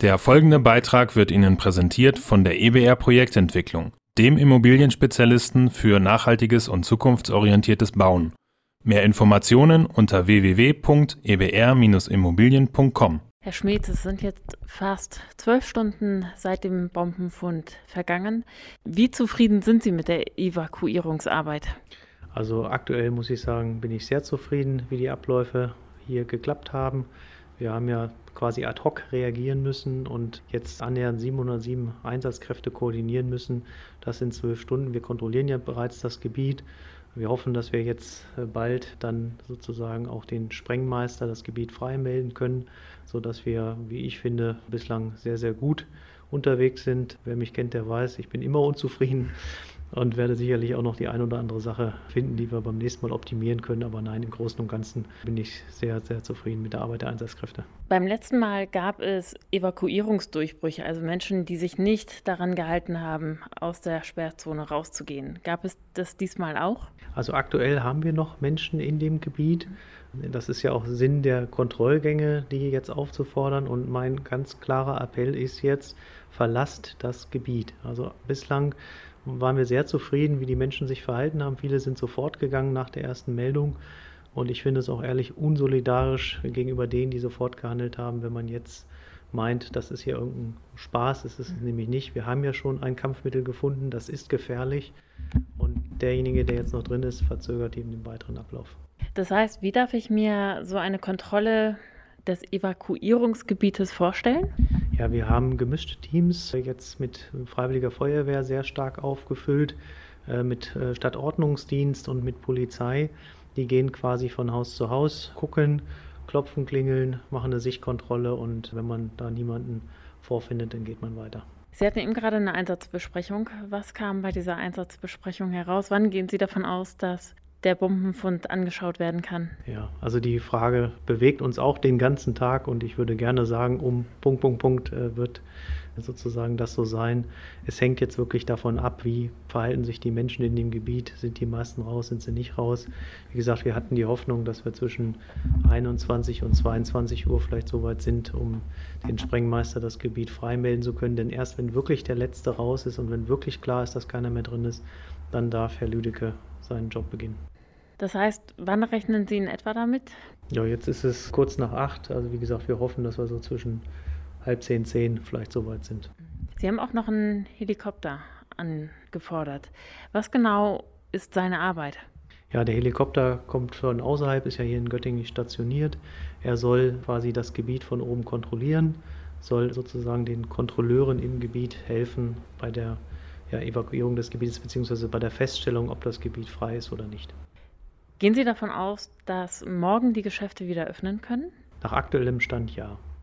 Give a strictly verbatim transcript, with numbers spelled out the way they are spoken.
Der folgende Beitrag wird Ihnen präsentiert von der E B R Projektentwicklung, dem Immobilienspezialisten für nachhaltiges und zukunftsorientiertes Bauen. Mehr Informationen unter w w w punkt e b r Bindestrich immobilien punkt com. Herr Schmeetz, es sind jetzt fast zwölf Stunden seit dem Bombenfund vergangen. Wie zufrieden sind Sie mit der Evakuierungsarbeit? Also aktuell muss ich sagen, bin ich sehr zufrieden, wie die Abläufe hier geklappt haben. Wir haben ja quasi ad hoc reagieren müssen und jetzt annähernd siebenhundertsieben Einsatzkräfte koordinieren müssen. Das in zwölf Stunden. Wir kontrollieren ja bereits das Gebiet. Wir hoffen, dass wir jetzt bald dann sozusagen auch den Sprengmeister das Gebiet freimelden können, sodass wir, wie ich finde, bislang sehr, sehr gut unterwegs sind. Wer mich kennt, der weiß, ich bin immer unzufrieden und werde sicherlich auch noch die ein oder andere Sache finden, die wir beim nächsten Mal optimieren können. Aber nein, im Großen und Ganzen bin ich sehr, sehr zufrieden mit der Arbeit der Einsatzkräfte. Beim letzten Mal gab es Evakuierungsdurchbrüche, also Menschen, die sich nicht daran gehalten haben, aus der Sperrzone rauszugehen. Gab es das diesmal auch? Also aktuell haben wir noch Menschen in dem Gebiet. Das ist ja auch Sinn der Kontrollgänge, die jetzt aufzufordern. Und mein ganz klarer Appell ist jetzt, verlasst das Gebiet. Also bislang waren wir sehr zufrieden, wie die Menschen sich verhalten haben. Viele sind sofort gegangen nach der ersten Meldung. Und ich finde es auch ehrlich unsolidarisch gegenüber denen, die sofort gehandelt haben, wenn man jetzt meint, das ist hier irgendein Spaß. Das ist es nämlich nicht. Wir haben ja schon ein Kampfmittel gefunden, das ist gefährlich. Und derjenige, der jetzt noch drin ist, verzögert eben den weiteren Ablauf. Das heißt, wie darf ich mir so eine Kontrolle des Evakuierungsgebietes vorstellen? Ja, wir haben gemischte Teams, jetzt mit Freiwilliger Feuerwehr sehr stark aufgefüllt, mit Stadtordnungsdienst und mit Polizei. Die gehen quasi von Haus zu Haus, gucken, klopfen, klingeln, machen eine Sichtkontrolle und wenn man da niemanden vorfindet, dann geht man weiter. Sie hatten eben gerade eine Einsatzbesprechung. Was kam bei dieser Einsatzbesprechung heraus? Wann gehen Sie davon aus, dass der Bombenfund angeschaut werden kann? Ja, also die Frage bewegt uns auch den ganzen Tag und ich würde gerne sagen, um Punkt, Punkt, Punkt äh, wird sozusagen das so sein. Es hängt jetzt wirklich davon ab, wie verhalten sich die Menschen in dem Gebiet. Sind die meisten raus, sind sie nicht raus? Wie gesagt, wir hatten die Hoffnung, dass wir zwischen einundzwanzig und zweiundzwanzig Uhr vielleicht so weit sind, um den Sprengmeister das Gebiet freimelden zu können. Denn erst wenn wirklich der Letzte raus ist und wenn wirklich klar ist, dass keiner mehr drin ist, dann darf Herr Lüdecke seinen Job beginnen. Das heißt, wann rechnen Sie in etwa damit? Ja, jetzt ist es kurz nach acht. Also wie gesagt, wir hoffen, dass wir so zwischen halb zehn, zehn vielleicht so weit sind. Sie haben auch noch einen Helikopter angefordert. Was genau ist seine Arbeit? Ja, der Helikopter kommt von außerhalb, ist ja hier in Göttingen stationiert. Er soll quasi das Gebiet von oben kontrollieren, soll sozusagen den Kontrolleuren im Gebiet helfen bei der ja, Evakuierung des Gebietes bzw. bei der Feststellung, ob das Gebiet frei ist oder nicht. Gehen Sie davon aus, dass morgen die Geschäfte wieder öffnen können? Nach aktuellem Stand ja.